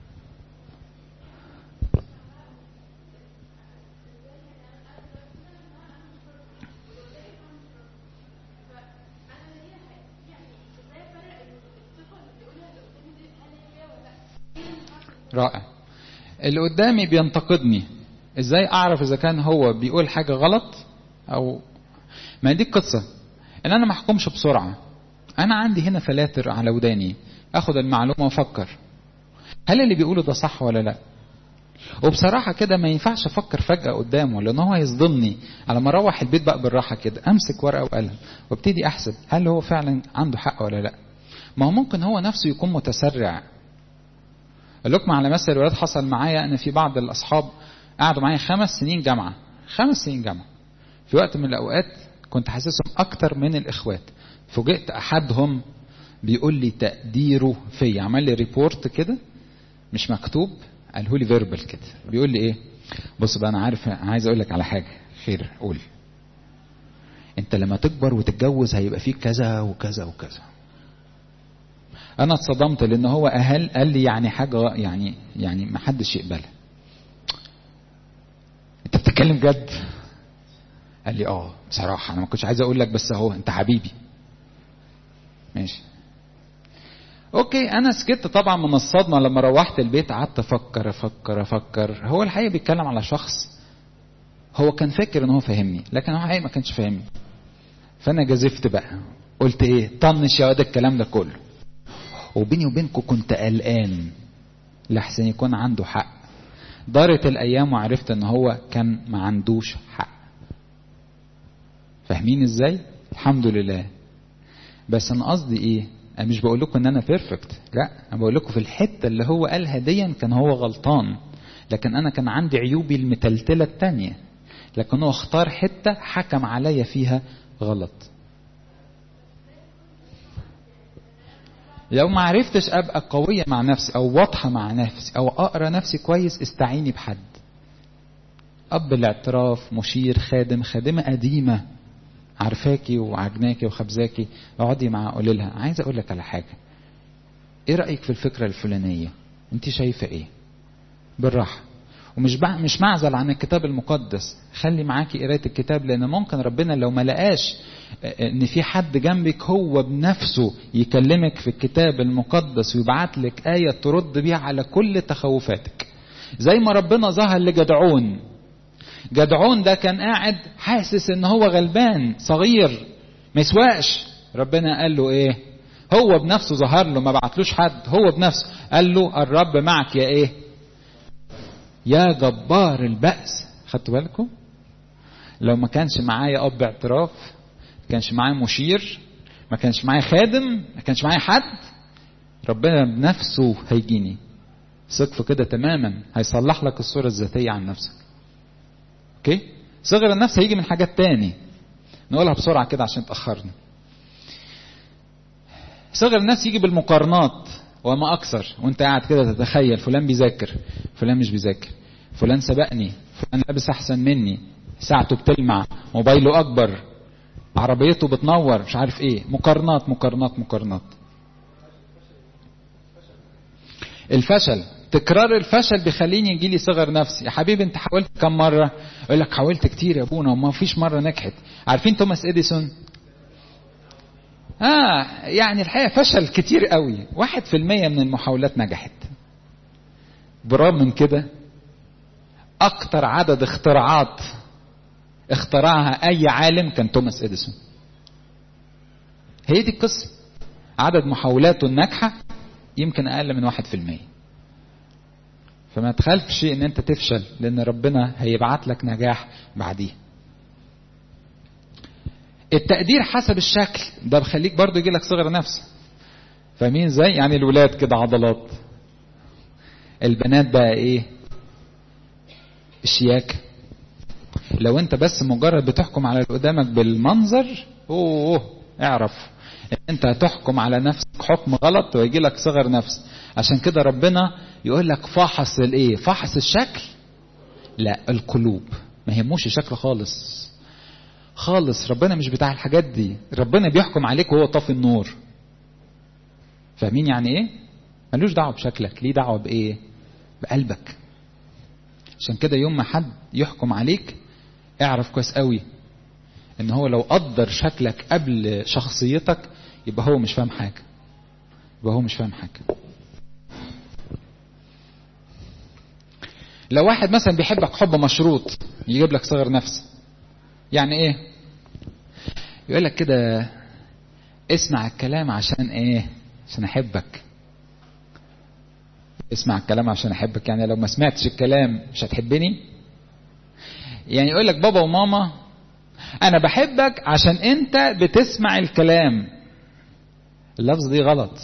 رائع. اللي قدامي بينتقدني، ازاي اعرف اذا كان هو بيقول حاجة غلط او ما؟ دي القصة ان انا ما احكمش بسرعة. انا عندي هنا فلاتر على وداني، اخد المعلومة وافكر هل اللي بيقوله ده صح ولا لا. وبصراحة كده ما ينفعش افكر فجأة قدامه، لان هو هيصدمني. على ما اروح البيت بقى بالراحة كده امسك ورقة وقلم وابتدي احسب هل هو فعلا عنده حق ولا لا. ما هو ممكن هو نفسه يكون متسرع. لكم على مثل الولاد حصل معايا أنا في بعض الأصحاب قعدوا معايا 5 سنين جامعة، 5 سنين جامعة. في وقت من الأوقات كنت حاسسهم أكتر من الإخوات. فوجئت أحدهم بيقول لي تقديره فيا، عمل لي ريبورت كده مش مكتوب، قاله لي فيربال كده. بيقول لي إيه؟ بص بقى، أنا عارف، عايز أقول لك على حاجة. خير، قول. أنت لما تكبر وتتجوز هيبقى فيك كذا وكذا وكذا. انا اتصدمت لان هو قال لي يعني حاجه يعني ما حدش يقبلها. انت بتتكلم جد؟ قال لي بصراحه انا ما كنتش عايز اقول لك، بس اهو انت حبيبي. ماشي اوكي. انا سكت طبعا من الصدمه. لما روحت البيت قعدت افكر. هو الحقيقه بيتكلم على شخص هو كان فاكر ان هو فاهمني، لكن هو الحقيقه ما كانش فاهمني. فانا جازفت بقى، قلت ايه؟ طنش يا واد الكلام ده كله. وبيني وبينكم كنت قلقان لحسن يكون عنده حق. دارت الايام وعرفت ان هو كان ما عندوش حق. فاهمين ازاي؟ الحمد لله. بس انا قصدي ايه؟ انا مش بقول لكم ان انا بيرفكت، لا، انا بقول لكم في الحته اللي هو قالها ديا كان هو غلطان، لكن انا كان عندي عيوبي المتلتله التانية، لكن هو اختار حته حكم عليا فيها غلط. لو ما عرفتش ابقى قوية مع نفسي او واضحة مع نفسي او اقرا نفسي كويس، استعيني بحد. اب الاعتراف، مشير، خادم، خادمة قديمة عارفاكي وعجناكي وخبزاكي، اقعدي معاها قولي لها عايز اقول لك على حاجة، ايه رأيك في الفكرة الفلانية؟ انت شايفة ايه؟ بالراحة. ومش معزل عن الكتاب المقدس، خلي معاكي قراية الكتاب، لان ممكن ربنا لو ما لقاش ان في حد جنبك هو بنفسه يكلمك في الكتاب المقدس ويبعت لك آية ترد بيها على كل تخوفاتك. زي ما ربنا ظهر لجدعون. جدعون ده كان قاعد حاسس ان هو غلبان صغير ما يسواش. ربنا قال له ايه؟ هو بنفسه ظهر له، ما بعتلوش حد، هو بنفسه قال له الرب معك يا ايه؟ يا جبار البأس. خدتوا بالكم؟ لو ما كانش معايا اب اعتراف، ما كانش معايا مشير، ما كانش معايا خادم، ما كانش معايا حد، ربنا بنفسه هيجيني. ثق في كده تماما، هيصلح لك الصورة الذاتية عن نفسك. اوكي؟ صغر النفس هيجي من حاجات تاني نقولها بسرعة كده عشان تأخرنا. صغر النفس يجي بالمقارنات وما أكثر، وانت قاعد كده تتخيل فلان بيذاكر، فلان مش بيذاكر، فلان سبقني، فلان لابس أحسن مني، ساعته بتلمع، موبايله أكبر، عربيته بتنور، مش عارف ايه. مقارنات مقارنات مقارنات. الفشل، تكرار الفشل بيخليني يجيلي صغر نفسي. يا حبيبي انت حاولت كم مرة؟ يقول لك حاولت كتير يا ابونا وما فيش مرة نجحت. عارفين توماس اديسون؟ يعني الحقيقة فشل كتير قوي، 1% من المحاولات نجحت. برغم من كده اكتر عدد اختراعات اخترعها اي عالم كان توماس اديسون. هي دي القصة. عدد محاولاته الناجحة يمكن أقل من 1%. فما تخالفش ان انت تفشل، لان ربنا هيبعت لك نجاح بعديه. التقدير حسب الشكل ده بخليك برضو يجي لك صغر نفس. فاهمين ازاي؟ يعني الولاد كده عضلات، البنات بقى ايه؟ الشياكة. لو انت بس مجرد بتحكم على اللي قدامك بالمنظر، اعرف ان انت هتحكم على نفسك حكم غلط ويجي لك صغر نفس. عشان كده ربنا يقول لك فحص الايه؟ فحص الشكل، لا القلوب. ما يهموش الشكل خالص خالص. ربنا مش بتاع الحاجات دي. ربنا بيحكم عليك وهو طافي النور. فاهمين يعني ايه؟ ملوش دعوه بشكلك، ليه دعوه بايه؟ بقلبك. عشان كده يوم ما حد يحكم عليك اعرف كويس قوي ان هو لو قدر شكلك قبل شخصيتك يبقى هو مش فاهم حاجه. يبقى هو مش فاهم حاجه. لو واحد مثلا بيحبك حب مشروط يجيب لك صغر نفس. يعني ايه؟ يقول لك كده اسمع الكلام عشان ايه؟ عشان احبك. اسمع الكلام عشان احبك، يعني لو ما سمعتش الكلام مش هتحبني. يعني يقول لك بابا وماما انا بحبك عشان انت بتسمع الكلام. اللفظ دي غلط.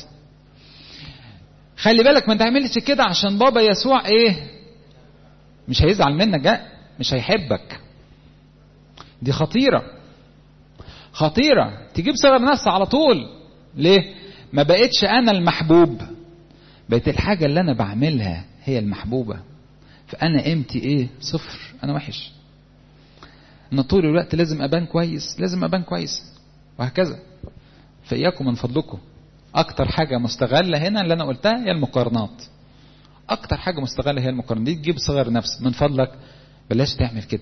خلي بالك ما تعملش كده عشان بابا يسوع ايه؟ مش هيزعل منك، جاء مش هيحبك. دي خطيرة خطيرة. تجيب صغر نفس على طول. ليه؟ ما بقتش انا المحبوب، بقت الحاجة اللي انا بعملها هي المحبوبة. فانا قيمتي ايه؟ صفر. انا وحش. ان طول الوقت لازم ابان كويس، لازم ابان كويس، وهكذا. فإياكم من فضلكم. اكتر حاجة مستغلة هنا اللي انا قلتها هي المقارنات. اكتر حاجة مستغلة هي المقارنة دي. تجيب صغر نفس. من فضلك بلاش تعمل كده.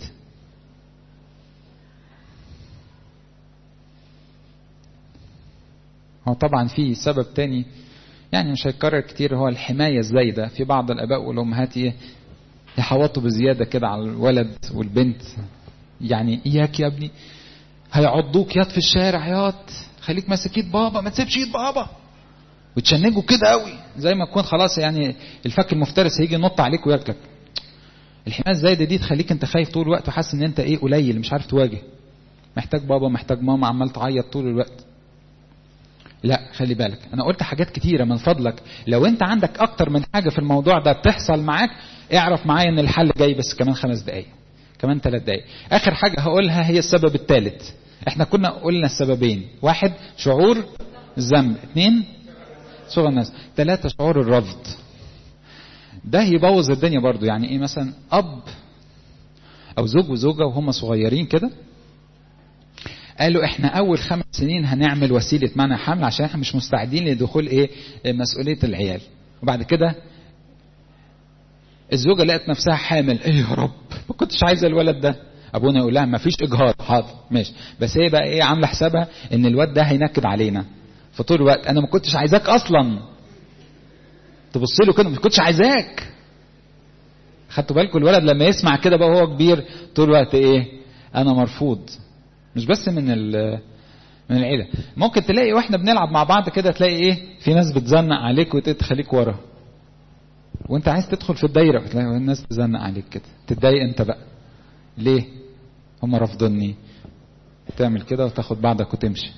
هو طبعا في سبب تاني يعني مش هيتكرر كتير، هو الحماية الزايدة. في بعض الاباء والامهات يحوطوا بزيادة كده على الولد والبنت. يعني اياك يا ابني هيعضوك ياض في الشارع، ياض خليك ماسك ايد بابا، ما تسيبش ايد بابا. وتشنجوا كده قوي زي ما تكون خلاص يعني الفك المفترس هيجي ينط عليك وياكلك. الحماية الزايدة دي تخليك انت خايف طول الوقت وحاسس ان انت ايه؟ قليل، مش عارف تواجه. محتاج بابا، محتاج ماما، عمال تعيط طول الوقت. لا خلي بالك، انا قلت حاجات كتيرة. من فضلك لو انت عندك اكتر من حاجة في الموضوع ده بتحصل معاك، اعرف معايا ان الحل جاي بس كمان 5 دقايق، كمان 3 دقايق. اخر حاجة هقولها هي السبب الثالث. احنا كنا قلنا السببين: 1 شعور الذنب، 2 صغر الناس، 3 شعور الرفض. ده يبوظ الدنيا برضو. يعني ايه؟ مثلا اب او زوج وزوجة وهم صغيرين كده قالوا احنا اول 5 سنين هنعمل وسيلة منع حمل عشان احنا مش مستعدين لدخول ايه؟ مسؤولية العيال. وبعد كده الزوجة لقت نفسها حامل. ايه يا رب، ما كنتش عايزة الولد ده. ابونا يقول لها ما فيش اجهاض، حاضر ماشي، بس هي بقى ايه؟ عاملة حسابها ان الواد ده هينكد علينا. فطول الوقت انا ما كنتش عايزاك اصلا. تبص له كده، ما كنتش عايزاك. خدتوا بالكم الولد لما يسمع كده بقى وهو كبير طول الوقت ايه؟ انا مرفوض. مش بس من العيله، ممكن تلاقي واحنا بنلعب مع بعض كده تلاقي ايه؟ في ناس بتزنق عليك وتخليك ورا، وانت عايز تدخل في الدايره تلاقي الناس تزنق عليك كده. تتضايق انت بقى ليه؟ هم رافضني. تعمل كده وتاخد بعضك وتمشي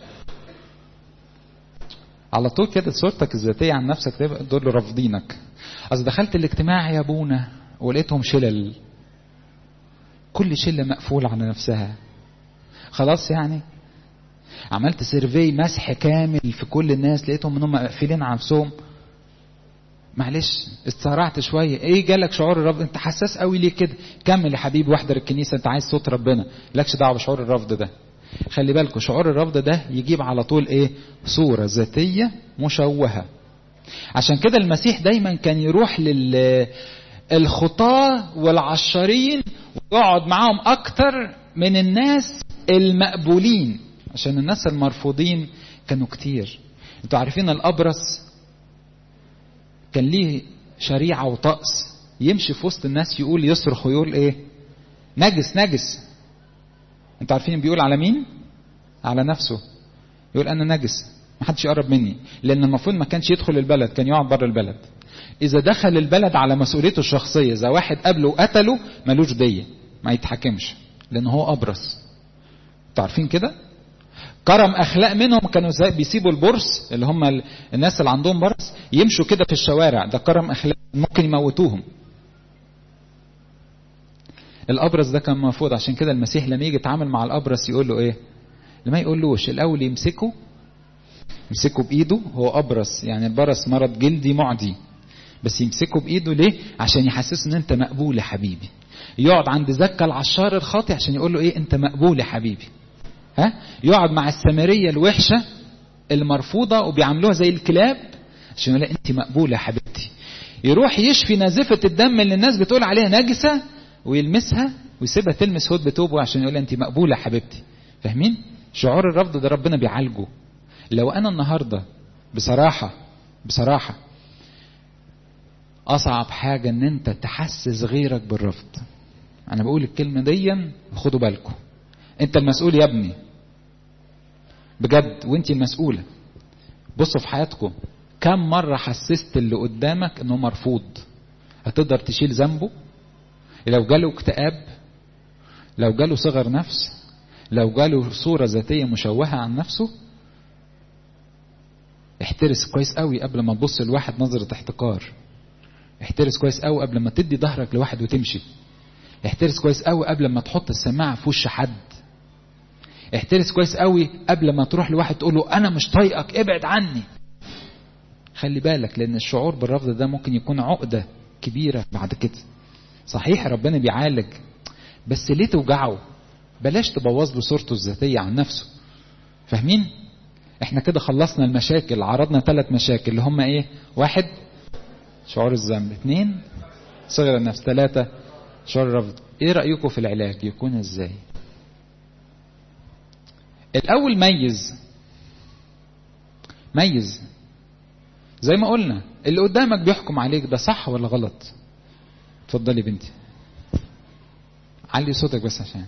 على طول كده. صورتك الذاتيه عن نفسك تبقى دول رافضينك. اصل دخلت الاجتماع يا ابونا ولقيتهم شلل، كل شله مقفول على نفسها. خلاص يعني عملت سيرفي مسح كامل في كل الناس لقيتهم انهم مقفلين على نفسهم. معلش استسرعت شويه. ايه جالك شعور الرفض؟ انت حساس قوي ليه كده؟ كمل يا حبيبي واحضر الكنيسه، انت عايز صوت ربنا، لكش دعوه بشعور الرفض ده. خلي بالكوا شعور الرفض ده يجيب على طول ايه؟ صوره ذاتيه مشوهه. عشان كده المسيح دايما كان يروح للخطاة والعشارين ويقعد معاهم اكتر من الناس المقبولين، عشان الناس المرفوضين كانوا كتير. انتوا عارفين الابرص كان ليه شريعة وطقس، يمشي في وسط الناس يقول، يصرخ ويقول ايه؟ نجس انتوا عارفين بيقول على مين؟ على نفسه. يقول انا نجس. ما حدش يقرب مني، لان المفروض ما كانش يدخل البلد، كان يقعد بره البلد. اذا دخل البلد على مسؤوليته الشخصيه، اذا واحد قبله وقتله ملوش ديه، ما يتحكمش لان هو ابرص. انتوا عارفين كده؟ كرم اخلاق منهم كانوا بيسيبوا البرص اللي هم الناس اللي عندهم برص يمشوا كده في الشوارع، ده كرم اخلاق، ممكن يموتوهم. الابرص ده كان مرفوض، عشان كده المسيح لما يجي يتعامل مع الابرص يقول له ايه؟ لما يقولوش الاول يمسكه بايده، هو ابرص يعني البرص مرض جلدي معدي، بس يمسكه بايده ليه؟ عشان يحسسه ان انت مقبول يا حبيبي. يقعد عند زكا العشار الخاطئ عشان يقول له ايه؟ انت مقبول يا حبيبي. يقعد مع السامريه الوحشه المرفوضه وبيعاملوها زي الكلاب عشان يقول انت مقبوله يا حبيبتي. يروح يشفي نازفه الدم اللي الناس بتقول عليها نجسه ويلمسها ويسيبها تلمس هود بتوبه عشان يقول انت مقبوله يا حبيبتي. فاهمين؟ شعور الرفض ده ربنا بيعالجه. لو انا النهارده بصراحه اصعب حاجه ان انت تحسس غيرك بالرفض. انا بقول الكلمه دي خدوا بالكم، انت المسؤول يا ابني بجد، وانت المسؤوله. بصوا في حياتكم كم مره حسست اللي قدامك انه مرفوض؟ هتقدر تشيل ذنبه؟ لو جاله اكتئاب، لو جاله صغر نفس، لو جاله صوره ذاتيه مشوهه عن نفسه، احترس كويس قوي قبل ما تبص لواحد نظره احتقار. احترس كويس قوي قبل ما تدي ظهرك لواحد وتمشي. احترس كويس قوي قبل ما تحط السماعه في وش حد. احترس كويس قوي قبل ما تروح لواحد تقول له انا مش طايقك ابعد عني. خلي بالك، لان الشعور بالرفض ده ممكن يكون عقده كبيره بعد كده. صحيح ربنا بيعالج، بس ليه توجعه؟ بلاش تبوظ له صورته الذاتيه عن نفسه. فاهمين؟ احنا كده خلصنا المشاكل، عرضنا 3 مشاكل اللي هم ايه؟ 1 شعور الذنب، 2 صغر النفس، 3 شعور الرفض. ايه رأيكم في العلاج يكون ازاي؟ الاول ميز زي ما قلنا، اللي قدامك بيحكم عليك ده صح ولا غلط. اتفضلي بنتي، علي صوتك بس عشان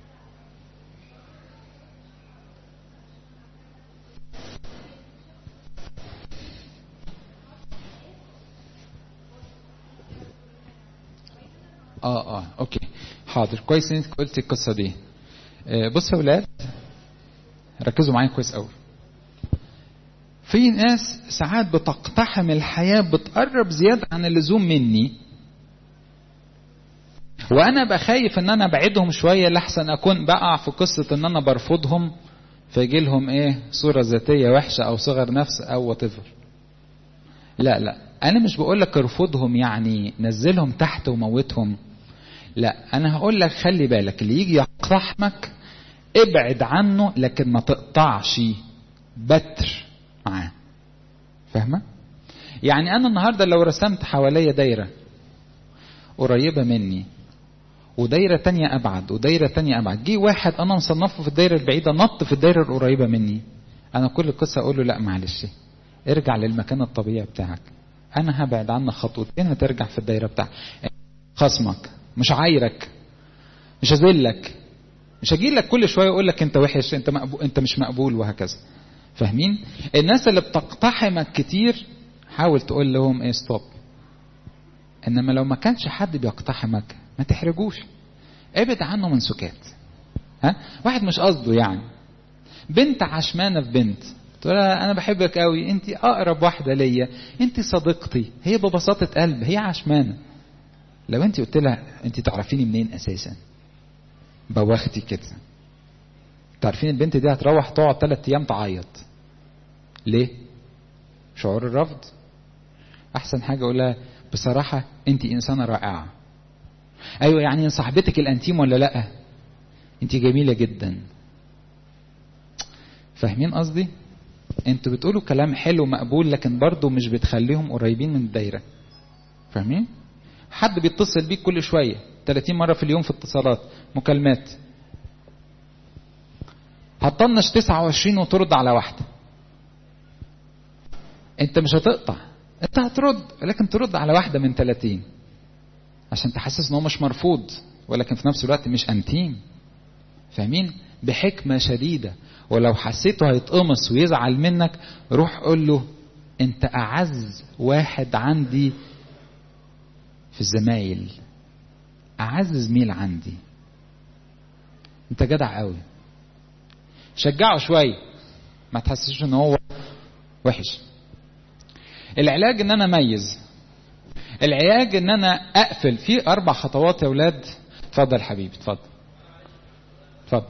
اوكي حاضر. كويس انك قلتي القصه دي. بصوا يا ولاد ركزوا معايا كويس قوي. في ناس ساعات بتقتحم الحياه، بتقرب زياده عن اللزوم مني، وانا بقى خايف ان انا ابعدهم شويه لحسن اكون بقع في قصه ان انا برفضهم فيجي لهم ايه؟ صوره ذاتيه وحشه او صغر نفس او whatever. لا انا مش بقول لك ارفضهم يعني نزلهم تحت وموتهم، لا انا هقول لك خلي بالك اللي يجي يقتحمك ابعد عنه، لكن ما تقطعش بتر معاه. فاهمه؟ يعني انا النهارده لو رسمت حواليا دايره قريبه مني ودايره تانية ابعد ودايره تانية ابعد، جه واحد انا مصنفه في الدايره البعيده نط في الدايره القريبه مني، انا كل القصه اقول له لا معلش ارجع للمكان الطبيعي بتاعك، انا هبعد عنك خطوتين هترجع في الدايره بتاعك. خصمك مش عايرك، مش هذلك، مش هجيلك كل شويه اقول لك انت وحش، انت مش مقبول وهكذا. فاهمين؟ الناس اللي بتقتحمك كتير حاول تقول لهم ايه؟ ستوب. انما لو ما كانش حد بيقتحمك ما تحرجوش، ابعد عنه من سكات. واحد مش قصده يعني، بنت عشمانه في بنت تقول انا بحبك قوي، انت اقرب واحده ليا، انت صديقتي، هي ببساطه قلب هي عشمانه. لو انت قلت لها انت تعرفيني منين اساسا؟ بواختي كده. تعرفين البنت دي هتروح تقعد 3 ايام تعيط. ليه؟ شعور الرفض. احسن حاجه اقولها بصراحه انت انسانه رائعه. ايوه يعني صاحبتك الانتيم ولا لا؟ انت جميله جدا. فاهمين قصدي؟ انتوا بتقولوا كلام حلو مقبول، لكن برضو مش بتخليهم قريبين من الدايره. فاهمين؟ حد بيتصل بيك كل شويه 30 مره في اليوم في اتصالات مكالمات، هتطنش 29 وترد على واحده. انت مش هتقطع، انت هترد، ولكن ترد على واحده من 30 عشان تحسس ان هو مش مرفوض، ولكن في نفس الوقت مش انتيم. فاهمين؟ بحكمه شديده ولو حسيته هيتقمص ويزعل منك، روح قول له انت اعز واحد عندي في الزمايل، اعز زميل عندي، انت جدع قوي. شجعه شويه، ما تحسسش ان هو وحش. العلاج ان انا اميز، العلاج ان انا اقفل. في 4 خطوات يا اولاد. اتفضل حبيبي، اتفضل اتفضل.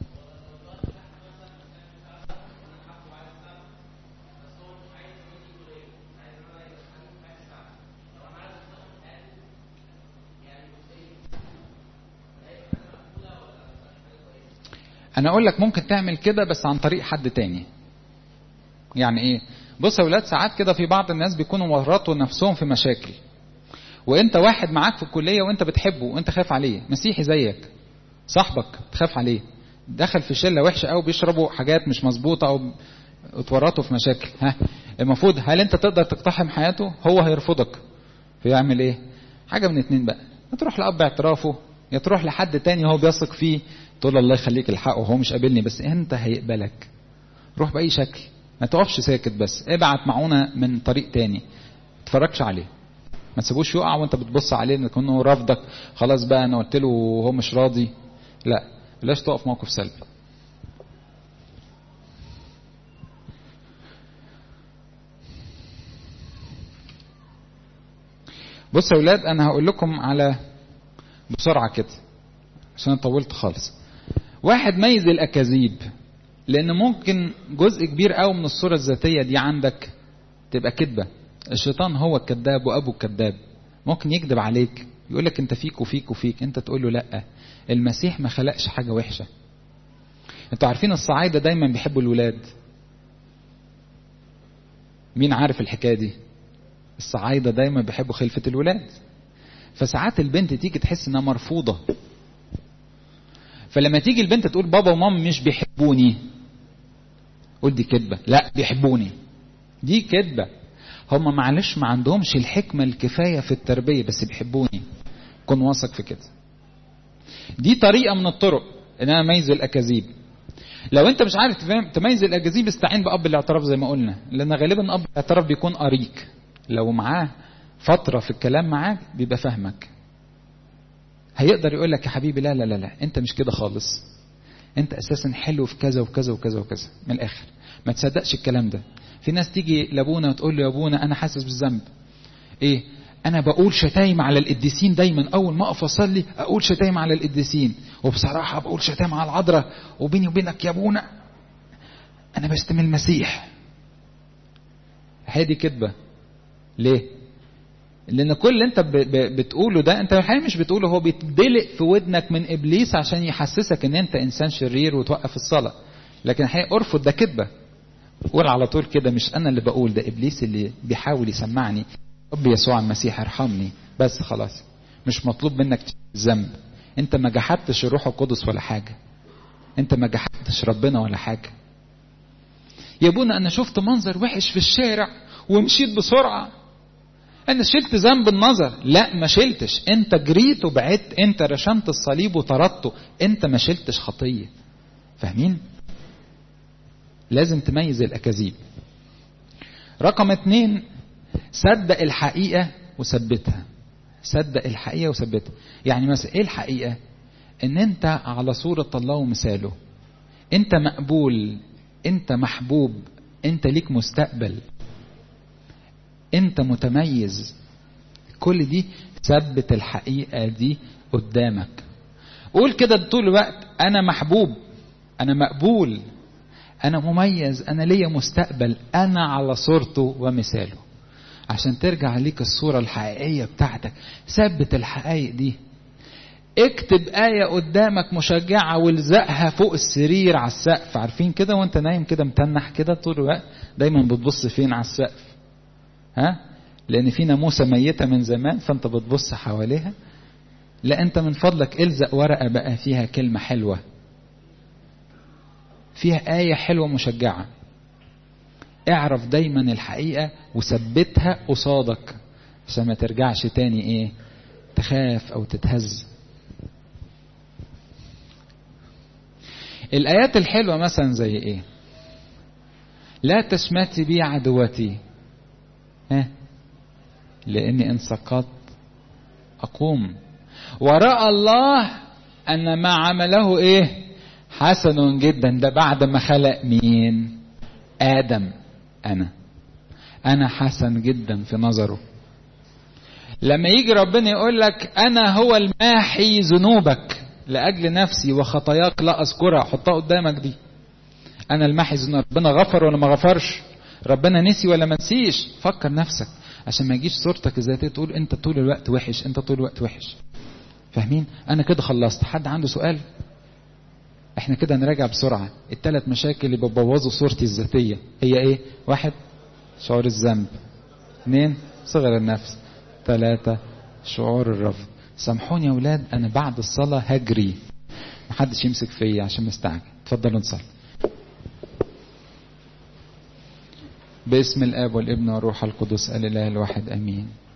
انا اقول لك ممكن تعمل كده بس عن طريق حد تاني. يعني ايه؟ بص يا ولاد، ساعات كده في بعض الناس بيكونوا ورطوا نفسهم في مشاكل، وانت واحد معاك في الكلية وانت بتحبه وانت خايف عليه، مسيحي زيك صاحبك تخاف عليه، دخل في شلة وحشة او بيشربوا حاجات مش مظبوطة او اتورطوا في مشاكل، المفروض هل انت تقدر تقتحم حياته؟ هو هيرفضك، فيعمل ايه؟ حاجة من 2 بقى، يا تروح لأب اعترافه، يا تروح لحد تاني هو بيثق فيه تقول الله يخليك الحق وهو مش قابلني بس انت هيقبلك. روح بأي شكل، ما تقفش ساكت، بس ابعت معونة من طريق تاني، تفرجش عليه، ما تسيبوش يقع وانت بتبص عليه انه رافضك. خلاص بقى انا قلت له وهو مش راضي، لا، بلاش تقف موقف سلبي. بص يا اولاد، انا هقول لكم على بسرعة كده عشان طولت خالص. واحد، ميز الاكاذيب، لان ممكن جزء كبير قوي من الصورة الذاتية دي عندك تبقى كذبة. الشيطان هو الكذاب وابو الكذاب، ممكن يكذب عليك يقول لك انت فيك وفيك وفيك، انت تقول له لا، المسيح ما خلقش حاجة وحشة. انتوا عارفين الصعايدة دايما بيحبوا الولاد، مين عارف الحكاية دي؟ الصعايدة دايما بيحبوا خلفة الولاد، فساعات البنت تيجي تحس انها مرفوضة، فلما تيجي البنت تقول بابا وماما مش بيحبوني، قول دي كذبة. لا، بيحبوني، دي كذبة. هم معلش ما عندهمش الحكمة الكفاية في التربية، بس بيحبوني، كن واثق في كده. دي طريقة من الطرق ان انا اميز الاكاذيب. لو انت مش عارف تميز الاكاذيب، استعين باب الاعتراف زي ما قلنا، لان غالبا اب الاعتراف بيكون قريك، لو معاه فترة في الكلام معاك بيبقى فاهمك، هيقدر يقول لك يا حبيبي لا لا لا لا، انت مش كده خالص، انت اساسا حلو في كذا وكذا وكذا وكذا. من الاخر ما تصدقش الكلام ده. في ناس تيجي لابونا وتقول له يا ابونا انا حاسس بالذنب، ايه؟ انا بقول شتايم على القديسين دايما، اول ما اقف اصلي اقول شتايم على القديسين، وبصراحه بقول شتايم على العذراء، وبيني وبينك يا ابونا انا بشتم المسيح. هذه كذبه. ليه؟ لان كل اللي انت بتقوله ده انت الحقيقه مش بتقوله، هو بيتدلق في ودنك من ابليس عشان يحسسك ان انت انسان شرير وتوقف الصلاه، لكن الحقيقه ارفض، ده كذبه. قول على طول كده، مش انا اللي بقول، ده ابليس اللي بيحاول يسمعني. رب يسوع المسيح ارحمني بس، خلاص مش مطلوب منك الذنب. انت ما جحدتش الروح القدس ولا حاجه، انت ما جحدتش ربنا ولا حاجه. يا ابونا انا شفت منظر وحش في الشارع ومشيت بسرعه، انا شلت ذنب النظر. لا، ما شلتش، انت جريت وبعدت، انت رشمت الصليب وطردته، انت ما شلتش خطيه. فاهمين؟ لازم تميز الاكاذيب. رقم 2، صدق الحقيقة وثبتها. صدق الحقيقة وثبتها. يعني مثلا ايه الحقيقة؟ ان انت على صورة الله ومثاله، انت مقبول، انت محبوب، انت ليك مستقبل، انت متميز. كل دي ثبت الحقيقة دي قدامك. قول كده طول الوقت انا محبوب، انا مقبول، انا مميز، انا ليا مستقبل، انا على صورته ومثاله، عشان ترجع ليك الصورة الحقيقية بتاعتك. ثبت الحقائق دي. اكتب آية قدامك مشجعة والزقها فوق السرير على السقف. عارفين كده وانت نايم كده متنح كده طول الوقت دايما بتبص فين؟ على السقف، لان في ناموسة ميتة من زمان فانت بتبص حواليها. لا، انت من فضلك الزق ورقة بقى فيها كلمة حلوة، فيها آية حلوة مشجعة. اعرف دايما الحقيقة وثبتها قصادك عشان ما ترجعش تاني تخاف او تتهز. الآيات الحلوة مثلا زي ايه؟ لا تشمتي بي عدوتي، لاني ان سقطت اقوم، ورأى الله ان ما عمله ايه؟ حسن جدا. ده بعد ما خلق مين؟ آدم. انا حسن جدا في نظره. لما يجي ربنا يقول لك انا هو الماحي ذنوبك لاجل نفسي وخطاياك لا اذكرها، حطها قدامك دي. انا الماحي ذنوبك. ربنا غفر ولا ما غفرش؟ ربنا نسي ولا ما نسيش؟ فكر نفسك عشان ما يجيش صورتك الذاتيه تقول انت طول الوقت وحش، انت طول الوقت وحش. فاهمين؟ انا كده خلصت. حد عنده سؤال؟ احنا كده نراجع بسرعه. الثلاث مشاكل اللي بيبوظوا صورتي الذاتيه هي ايه؟ 1 شعور الذنب، 2 صغر النفس، 3 شعور الرفض. سامحوني يا اولاد انا بعد الصلاه هجري، محدش يمسك فيا عشان مستعجل. اتفضلوا نصلي. باسم الاب والابن والروح القدس الاله الواحد امين.